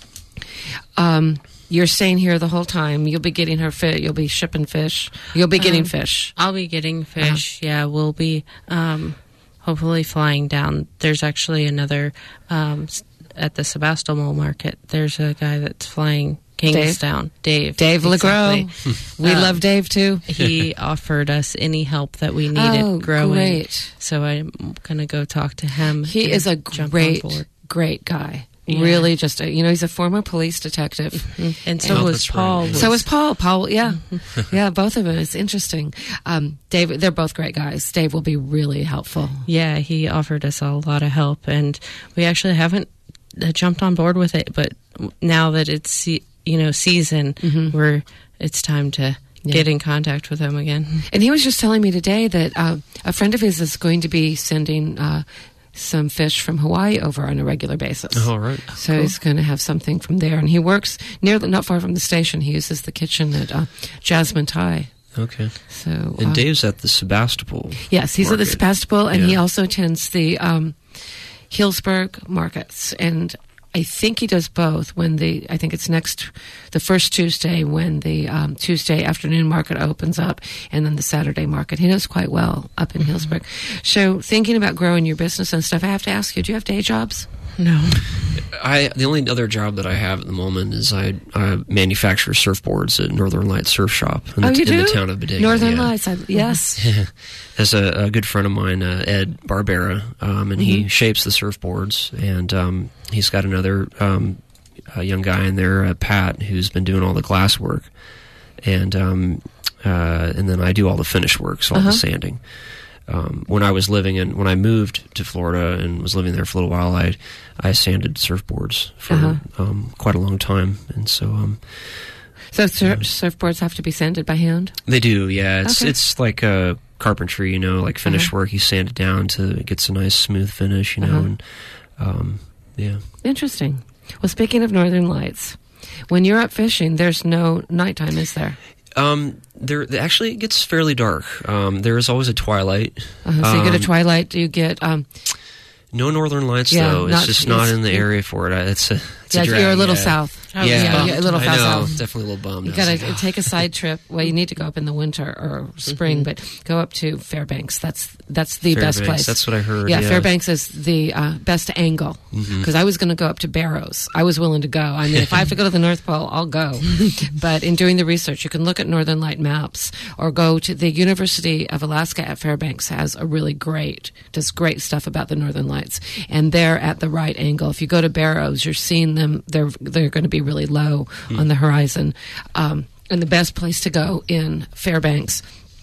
Um, you're staying here the whole time. You'll be getting her fish. You'll be shipping fish. You'll be getting Um, fish. I'll be getting fish. Yeah, we'll be um, hopefully flying down. There's actually another um, s- at the Sebastopol market. There's a guy that's flying kings Dave? down. Dave. Dave exactly. LeGros. We Um, love Dave too. He offered us any help that we needed Oh, growing. great. So I'm gonna go talk to him. He and is a jump on great, board. great guy. Yeah. Really, just a, you know, he's a former police detective. And so Oh, was that's right. Paul. Yeah. So is Paul. Paul, yeah, yeah, both of them. It's interesting. Um, Dave, they're both great guys. Dave will be really helpful. Yeah, he offered us a lot of help, and we actually haven't uh, jumped on board with it. But now that it's se- you know season, we're it's time to Yeah. get in contact with him again. And he was just telling me today that uh, a friend of his is going to be sending uh, some fish from Hawaii over on a regular basis. All right. So he's going to have something from there, and he works near, the, not far from the station. He uses the kitchen at uh, Jasmine Thai. Okay. So And uh, Dave's at the Sebastopol. yes, he's at the market. Sebastopol, and he Yeah. also attends the um, Healdsburg markets. And I think he does both. When the I think it's next the first Tuesday when the um, Tuesday afternoon market opens up, and then the Saturday market. He does quite well up in Healdsburg. So thinking about growing your business and stuff, I have to ask you: do you have day jobs? No. I the only other job that I have at the moment is I, I manufacture surfboards at Northern Lights Surf Shop in, Oh, the, you in do? the town of Bodega. Northern yeah. Lights. I, yes. As a, a good friend of mine, uh, Ed Barbera, um, and he shapes the surfboards, and um, he's got another um, a young guy in there, uh, Pat, who's been doing all the glass work, and um, uh, and then I do all the finish work, so all Uh-huh. the sanding. Um, when I was living in, when I moved to Florida and was living there for a little while, I I sanded surfboards for Uh-huh. um, quite a long time, and so um, So sur- surfboards have to be sanded by hand. they do, yeah. It's Okay. it's like uh, carpentry, you know, like finish Uh-huh. work. You sand it down to it gets a nice smooth finish, you know, Uh-huh. and um, yeah. Interesting. Well, speaking of Northern Lights, when you're up fishing, there's no nighttime, is there? Um, there actually it gets fairly dark. Um, there is always a twilight. Uh, so you get a Um, twilight. Do you get? Um, No northern lights Yeah, though. It's not- just not it's- in the area for it. I- It's a it's yeah, a drag, you're a little yeah. south. I was Yeah, bummed. yeah, a little I far know, south. definitely a little bummed. You I got was to like, take a side trip. Well, you need to go up in the winter or spring, but go up to Fairbanks. That's that's the best Fairbanks, place. that's what I heard, Yeah, yeah. Fairbanks is the uh, best angle because I was going to go up to Barrows. I was willing to go. I mean, if I have to go to the North Pole, I'll go. But in doing the research, you can look at Northern Light maps or go to the University of Alaska at Fairbanks. Has a really great, does great stuff about the Northern Lights, and they're at the right angle. If you go to Barrows, you're seeing them. They're they're going to be really low on the horizon. Um, and the best place to go in Fairbanks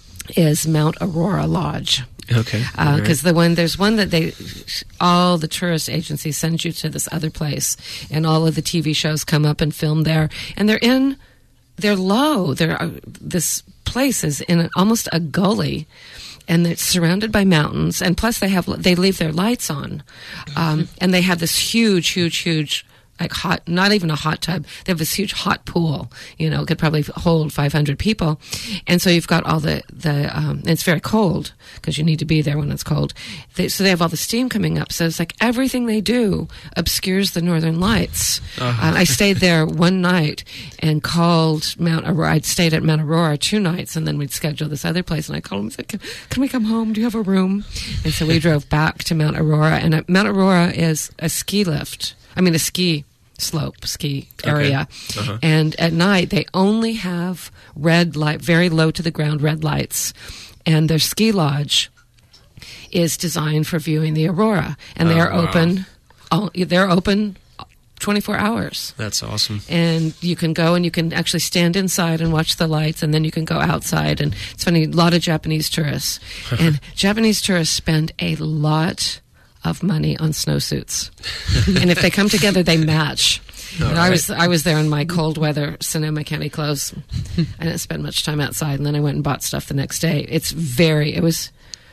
is Mount Aurora Lodge. okay, Because all right. the one there's one that they all the tourist agencies send you to this other place, and all of the T V shows come up and film there, and they're in they're low. They're uh, this place is in a, almost a gully, and it's surrounded by mountains, and plus they have they leave their lights on, um, and they have this huge, huge, huge like hot, not even a hot tub. They have this huge hot pool, you know, it could probably hold five hundred people. And so you've got all the, the um, it's very cold because you need to be there when it's cold. They, so they have all the steam coming up. So it's like everything they do obscures the northern lights. Uh-huh. Uh, I stayed there one night and called Mount Aurora. I'd stayed at Mount Aurora two nights, and then we'd schedule this other place. And I called them and said, can, can we come home? Do you have a room? And so we drove back to Mount Aurora. And uh, Mount Aurora is a ski lift. I mean, a ski slope, ski area. Okay. Uh-huh. And at night, they only have red light, very low to the ground red lights. And their ski lodge is designed for viewing the aurora. And they oh, are wow. open, all, they're open twenty-four hours. That's awesome. And you can go and you can actually stand inside and watch the lights, and then you can go outside. And it's funny, a lot of Japanese tourists. And Japanese tourists spend a lot of money on snowsuits. And if they come together, they match. And right. I was I was there in my cold weather Sonoma County clothes. I didn't spend much time outside, and then I went and bought stuff the next day. It's very, it was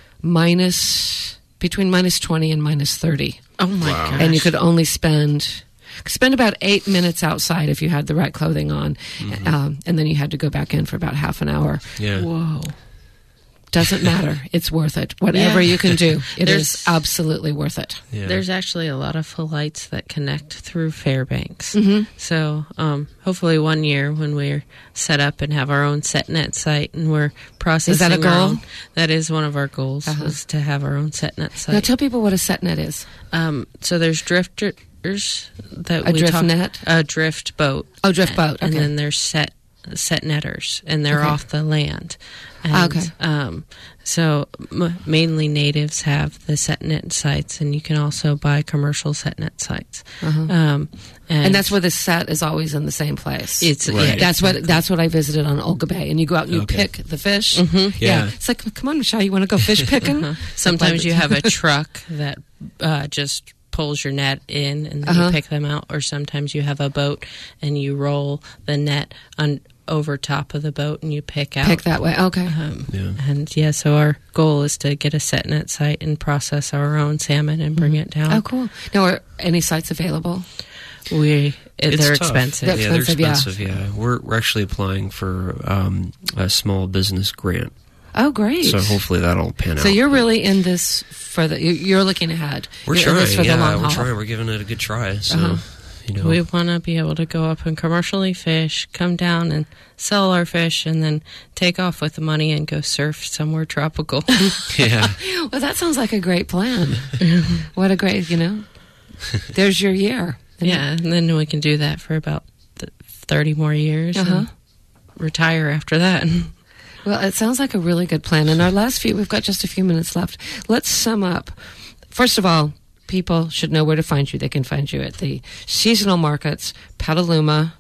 minus, between minus twenty and minus thirty. Oh my wow. gosh. And you could only spend... Spend about eight minutes outside if you had the right clothing on, mm-hmm. um, and then you had to go back in for about half an hour. Yeah. Whoa. Doesn't matter. It's worth it. Whatever yeah. you can do, it There's, is absolutely worth it. Yeah. There's actually a lot of flights that connect through Fairbanks. Mm-hmm. So um, hopefully one year when we're set up and have our own SetNet site and we're processing Is that a goal? our own, that is one of our goals, uh-huh. is to have our own SetNet site. Now tell people what a SetNet is. Um, so there's drifters that a we drift talk, net? A drift boat. Oh, drift boat. Okay. And then there's set set netters, and they're okay. off the land. And, okay. Um, so m- mainly natives have the SetNet sites, and you can also buy commercial SetNet sites. Uh-huh. Um, and, and that's where the set is always in the same place. It's right. yeah, that's what that's what I visited on Olga Bay, and you go out and you okay. pick the fish. Mm-hmm. Yeah. yeah, it's like, come on, Michelle, you want to go fish picking? uh-huh. Sometimes you have a truck that uh, just pulls your net in, and then uh-huh. you pick them out. Or sometimes you have a boat, and you roll the net on over top of the boat, and you pick out. Pick that way. Okay. Um, yeah. And yeah, so our goal is to get a SetNet site and process our own salmon and bring mm-hmm. it down. Oh, cool. Now, are any sites available? We It's they're tough. expensive. They're yeah, they're expensive, yeah. expensive. Yeah, we're we're actually applying for um, a small business grant, Oh, great. so hopefully that'll pan out. So you're really in this for the. you- You're looking ahead. we're You're in trying. this for yeah, the long we're haul. trying. We're giving it a good try. So Uh-huh. you know, We want to be able to go up and commercially fish, come down and sell our fish, and then take off with the money and go surf somewhere tropical. yeah, Well, that sounds like a great plan. What a great, you know. There's your year. Yeah, and then we can do that for about th- thirty more years Uh-huh. and retire after that. Well, it sounds like a really good plan. In our last few, we've got just a few minutes left. Let's sum up. First of all, people should know where to find you. They can find you at the seasonal markets, Petaluma,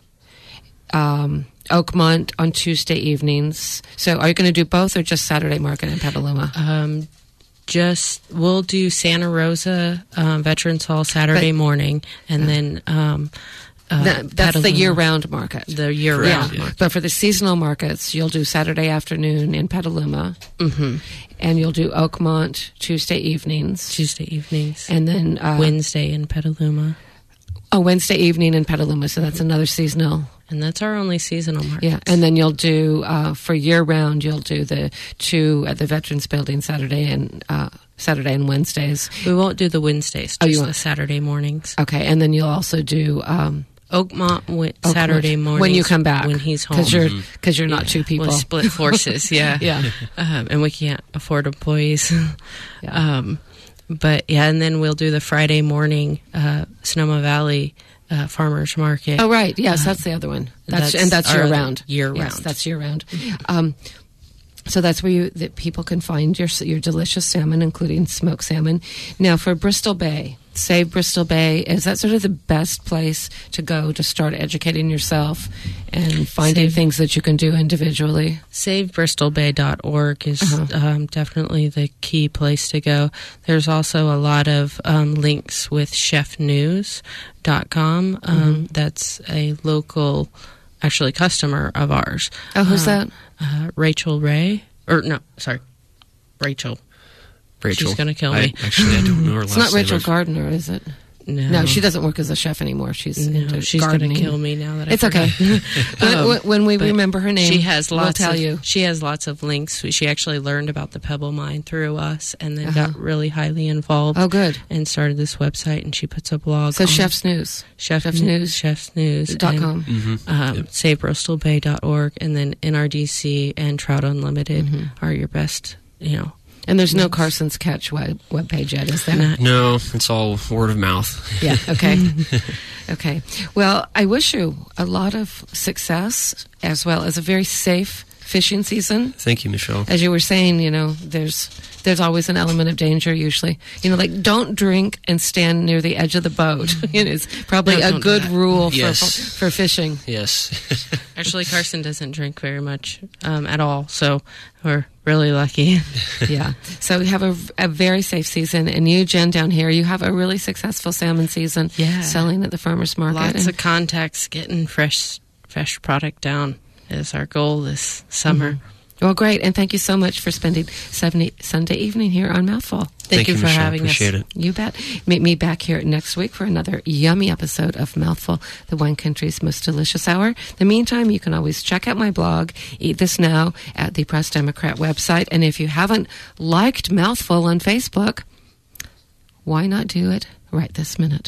um, Oakmont on Tuesday evenings. So are you going to do both or just Saturday market in Petaluma? Um, just we'll do Santa Rosa um, Veterans Hall Saturday But- morning, and then um, uh, That- that's the Petaluma, year-round market. The year-round Yeah. market. But for the seasonal markets, you'll do Saturday afternoon in Petaluma, Mm-hmm. and you'll do Oakmont Tuesday evenings. Tuesday evenings, And then uh, Wednesday in Petaluma, a Wednesday evening in Petaluma, so that's another seasonal. and that's our only seasonal market. Yeah, and then you'll do, uh, for year-round, you'll do the two at the Veterans Building Saturday and uh, Saturday and Wednesdays. We won't do the Wednesdays, Oh, just you the won't? Saturday mornings. Okay, and then you'll also do... Um, Oakmont wi- Oakmont Saturday morning when you come back, when he's home, because you're because you're not Yeah, two people. We'll split forces, yeah, Yeah. um, and we can't afford employees. Yeah. um, but yeah, and then we'll do the Friday morning uh, Sonoma Valley uh, Farmers Market. Oh, right. Yes, that's the other one. That's, that's and that's our year round. year Yes, round. that's year round. Um, so that's where you that people can find your your delicious salmon, including smoked salmon. Now for Bristol Bay, Save Bristol Bay, is that sort of the best place to go to start educating yourself and finding Save- things that you can do individually? Save Bristol Bay dot org is Uh-huh. um, definitely the key place to go. There's also a lot of um, links with chef news dot com. Um, Mm-hmm. That's a local, actually, customer of ours. Oh, who's Uh, that? Uh, Rachel Ray. Or, no, sorry. Rachel. Rachel. She's gonna kill I- me. actually, I don't know her It's last not Rachel name. Gardner, is it? No. No, she doesn't work as a chef anymore. She's No, into she's going gardening. to kill me now that I It's okay. But Um, when we but remember her name, she has we'll lots tell of, you. She has lots of links. She actually learned about the Pebble Mine through us, and then Uh-huh. got really highly involved. Oh, good. And started this website, and she puts a blog. So on Chef's News. Chef Chef's News, News. Chef's News Dot and, com. Mhm. Um, Yep. save bristol bay dot org, and then N R D C and Trout Unlimited Mhm. are your best. You know, And there's no links. Carson's Catch web webpage yet, is there? Not- No, it's all word of mouth. Yeah, okay. Okay. Well, I wish you a lot of success as well as a very safe fishing season. Thank you, Michelle. As you were saying, you know, there's there's always an element of danger usually. You know, like don't drink and stand near the edge of the boat. You know, it's probably No, a don't do good that. rule for Yes. for fishing. Yes. Actually, Carson doesn't drink very much um, at all, so we're really lucky. Yeah. So we have a, a very safe season. And you, Jen, down here, you have a really successful salmon season. Yeah. Selling at the farmer's market. Lots And- of contacts, getting fresh fresh product down is our goal this summer. Mhm. Well, great. And thank you so much for spending seventy, Sunday evening here on Mouthful. Thank, Thank you you, for Michelle. having Appreciate us. it. You bet. Meet me back here next week for another yummy episode of Mouthful, the wine country's most delicious hour. In the meantime, you can always check out my blog, Eat This Now, at the Press Democrat website. And if you haven't liked Mouthful on Facebook, why not do it right this minute?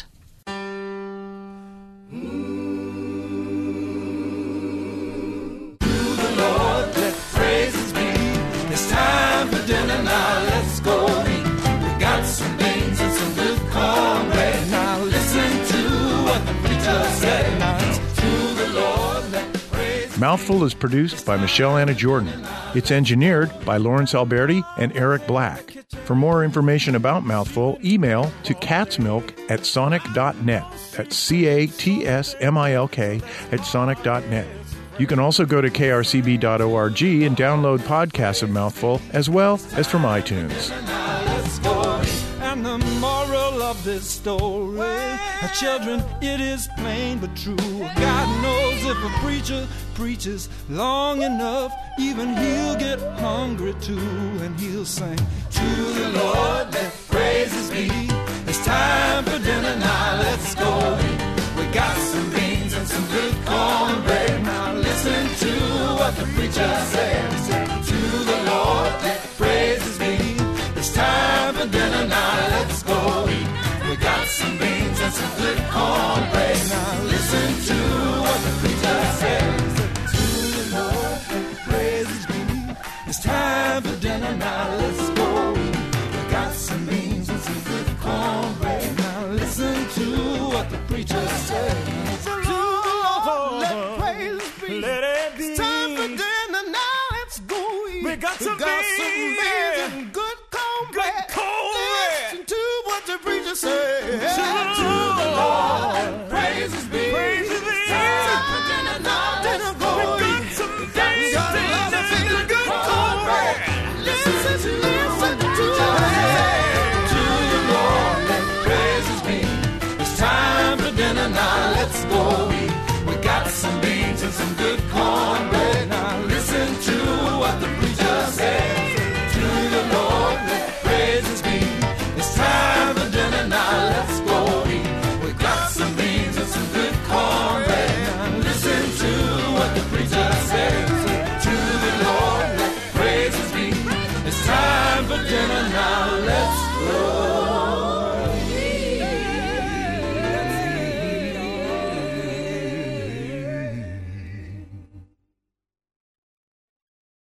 It's time for dinner now, let's go eat. We got some beans and some good cornbread. Now listen to what the preacher said. Now it's to the Lord that praise. Mouthful is produced by Michelle Anna Jordan. It's engineered by Lawrence Alberti and Eric Black. For more information about Mouthful, email to catsmilk at sonic dot net. That's C A T S M I L K at sonic dot net. You can also go to K R C B dot org and download podcasts of Mouthful as well as from iTunes. Now let's go eat. And the moral of this story, uh, children, it is plain but true. God knows if a preacher preaches long enough, even he'll get hungry too, and he'll sing to the Lord, let praises be. It's time for dinner now, let's go eat. We got some beans and some good cornbread. Now listen to what the preacher says. To the Lord, let praises be. It's time for dinner now, let's go eat. We got some beans and some good cornbread. Now listen to what the preacher says. To the Lord, let praises be. It's time for dinner now, let's go eat. We got some beans and some good cornbread. Now listen to what the preacher says. To the Lord, let praises be. Let it be. It's time for dinner now, let's go eat. We got some, we got beans, some beans and good cornbread. Good cornbread. Listen to what the preacher says. To, to the Lord, praises be. Praises be. It's time for dinner now, dinner go eat. We got some beans, got a lot of good, good cornbread. Listen to, listen to what the preacher says. To the Lord, let praises be. It's time for dinner now, let's go.